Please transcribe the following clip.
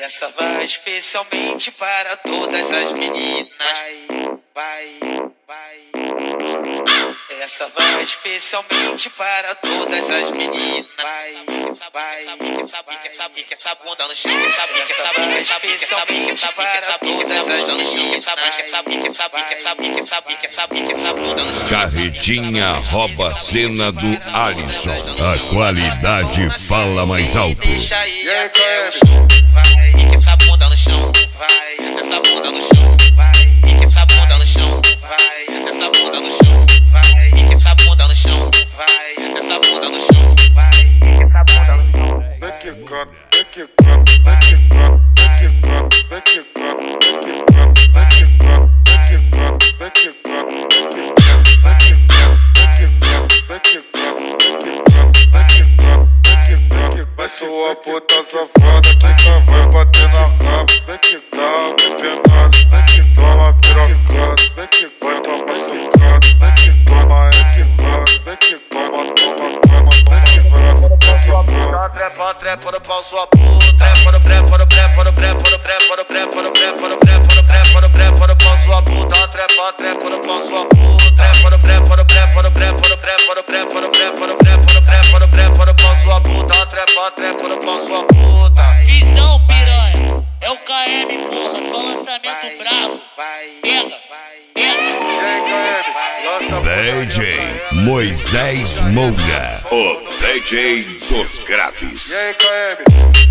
Essa vai especialmente para todas as meninas. Essa vai especialmente para todas as meninas. Quer sabe bunda no chão, quer sabe bunda no chão. Carretinha rouba a cena do Alisson. A qualidade fala mais alto. Deixa aí até o chão, vai. Quer sabe bunda no chão, vai. Quer sabe bunda no chão, vai. Quer sabe bunda no chão, vai. Quer sabe bunda no chão, vai. Quer sabe bunda no chão, vai. Quer sabe bunda no chão, vai. Quer sabe bunda no chão. Vai sua puta safada que tá vai bater na raba. Vem que dá, vem penado, vem que toma pirocada, vem que vai tomar socada, vem que toma equivado, vem que toma, vem que vai tomar socada. Trepa no pau sua puta, trepa no pau sua puta, trepa no pau sua puta, trepa no pau sua puta. Visão, piranha, é o KM, porra, só lançamento brabo. Pega. DJ Moisés Moura, o DJ dos graves. E aí, KM?